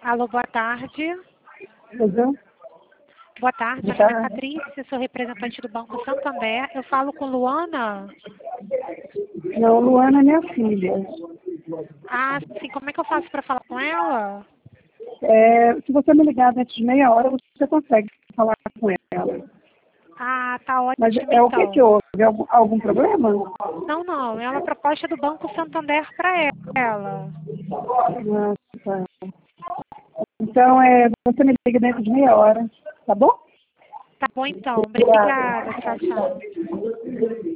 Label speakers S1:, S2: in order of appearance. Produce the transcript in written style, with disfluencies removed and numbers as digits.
S1: Alô, boa tarde.
S2: Uhum.
S1: Boa tarde, meu nome é Patrícia, sou representante do Banco Santander. Eu falo com Luana?
S2: Não, Luana é minha filha.
S1: Ah, sim, como é que eu faço para falar com ela?
S2: Se você me ligar dentro de meia hora, você consegue falar com ela.
S1: Ah, tá
S2: Mas
S1: ótimo
S2: é o que
S1: então.
S2: houve? Algum problema?
S1: Não, não, é uma proposta do Banco Santander para ela.
S2: Ah, tá. Então, você me liga dentro de meia hora, tá bom?
S1: Tá bom então,
S2: Obrigada.
S1: obrigada, tchau, tchau.